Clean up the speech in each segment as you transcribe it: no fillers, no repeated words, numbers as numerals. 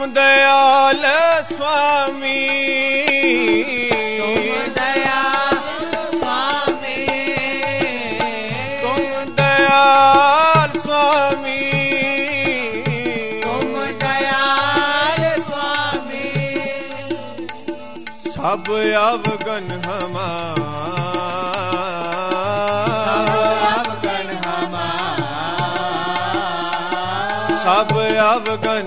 तुम दयाल स्वामी, तुम दयाल स्वामी, तुम दयाल स्वामी, तुम दयाल स्वामी। सब अवगन हमारा, सब अवगन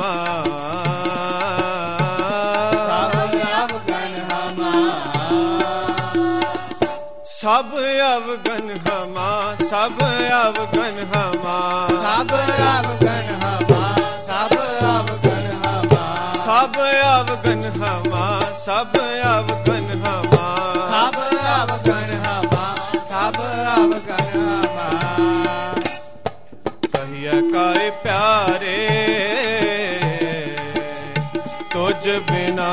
सब अवगन हमा, सब अवगन हमा, सब अवगन हमा, सब अवगन हमा, सब अवगन हमा, सब अवगन हमा, सब अवगन हमा, सब अवगन हमा। कहिए काय प्यारे तुझ बिना,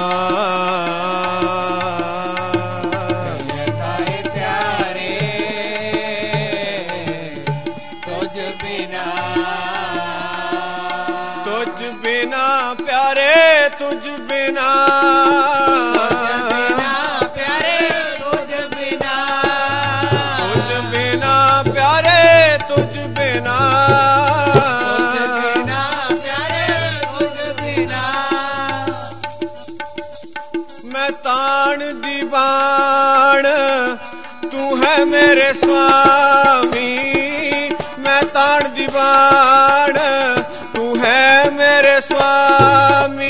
तुझ बिना प्यारे, तुझ बिना, तुझ बिना प्यारे, तुझ बिना, तुझ बिना प्यारे, तुझ बिना। मैं तान दीवान, तू है मेरे स्वामी, मैं तान दीवान, तू है मेरे स्वामी,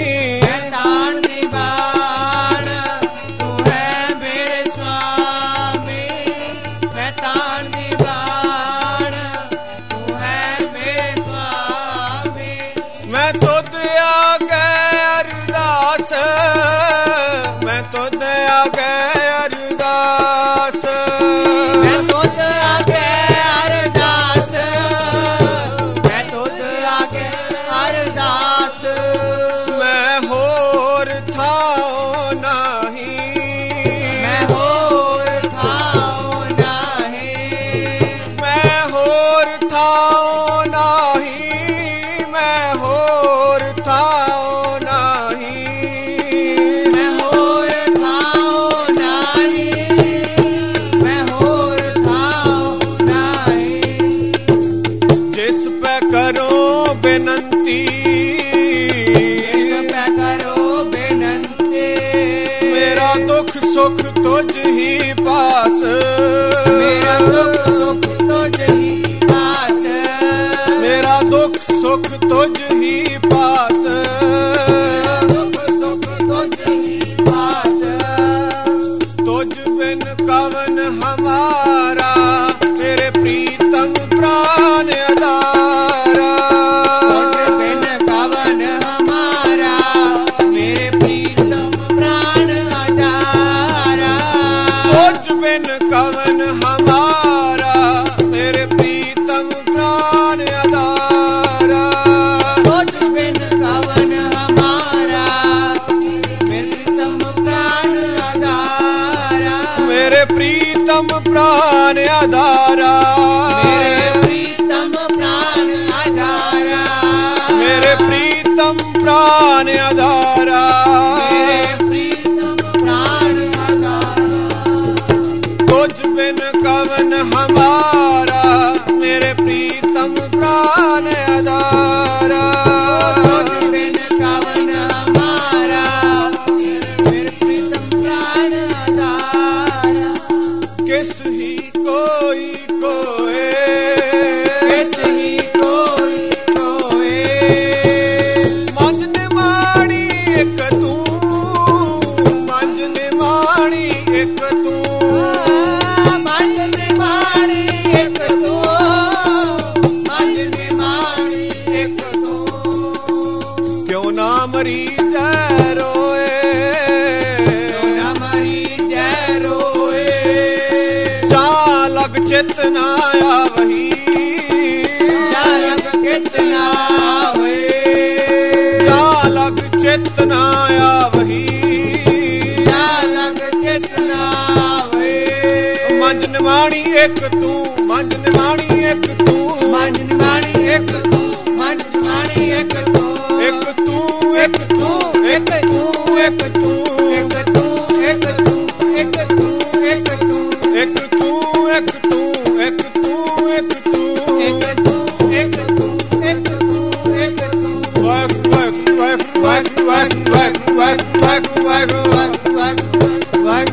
सुख तुझ ही पास, मेरा दुख सुख तुझ ही पास, मेरा दुख सुख तुझ ही पास, दुख सुख तुझ ही पास। तुझ बिन कवन हमारा, तेरे प्रीतम प्राण आधारा, तुझ बिन कवन हमारा, मेरे प्रीतम प्राण आधारा, तुझ बिन कवन हमारा, तेरे प्रीतम प्राण आधारा, तुझ बिन कवन हमारा, मेरे प्रीतम प्राण आधारा, मेरे प्रीतम प्राण आधारा, मेरे प्रीतम प्राण आधारा, मेरे प्रीतम प्राण आधारा, मेरे प्रीतम प्राण आधारा। तुझ बिन कवन हमारा, मेरे प्रीतम प्राण आधारा, तुझ बिन कवन हमारा, मेरे प्रीतम प्राण आधारा। किस ही कोई कोए, किस ही कोई कोए, मंझ निमाणी एक तू, मंझ निमाणी एक तू, मंझ निमाणी एक तू, मंझ निमाणी एक तू। क्यों ना मरी जै रोए, क्यों ना मरी जै रोए, जा लग चेतना आवही, जा लग चेतना होए, जा लग चेतना आवही, जा लग चेतना होए। मंझ निमाणी एक तू, मंझ निमाणी एक तू, मंझ निमाणी एक तू, मंझ निमाणी एक तू, एक तू ਇੱਕ ਤੂੰ ਇੱਕ ਤੂੰ ਇੱਕ ਤੂੰ ਇੱਕ ਤੂੰ ਇੱਕ ਤੂੰ ਇੱਕ ਤੂੰ ਇੱਕ ਤੂੰ ਇੱਕ ਤੂੰ ਇੱਕ ਤੂੰ ਇੱਕ ਤੂੰ ਇੱਕ ਤੂੰ ਇੱਕ ਤੂੰ ਇੱਕ ਤੂੰ ਇੱਕ ਤੂੰ ਇੱਕ ਤੂੰ ਵਾਕ ਵਾਕ ਵਾਕ ਵਾਕ ਵਾਕ ਵਾਕ ਵਾਕ ਵਾਕ ਵਾਕ ਵਾਕ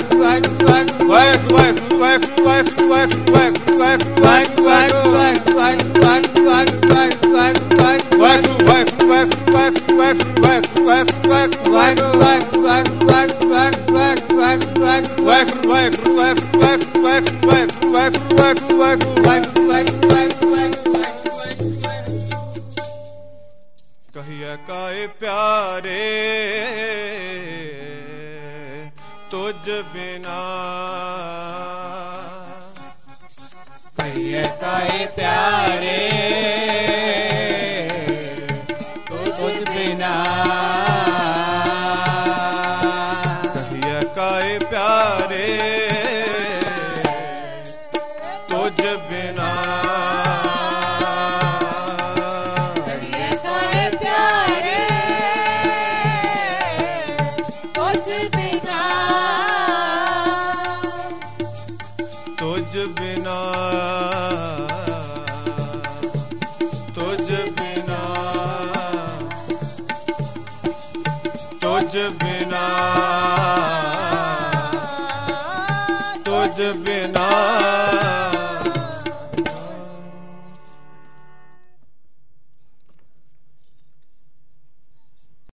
ਕਹੀਏ ਕਾਏ ਪਿਆਰੇ ਤੁਝ ਬਿਨਾ ਕਹੀਏ ਕਾਏ ਪਿਆਰੇ ਤੁਝ ਬਿਨਾ ਕਹੀਏ ਕਾਏ ਪਿਆਰੇ ਤੁਝ ਬਿਨਾ ਕਹੀਏ ਕਾਏ ਪਿਆਰੇ ਤੁਝ ਬਿਨਾ ਤੁਝ ਬਿਨਾ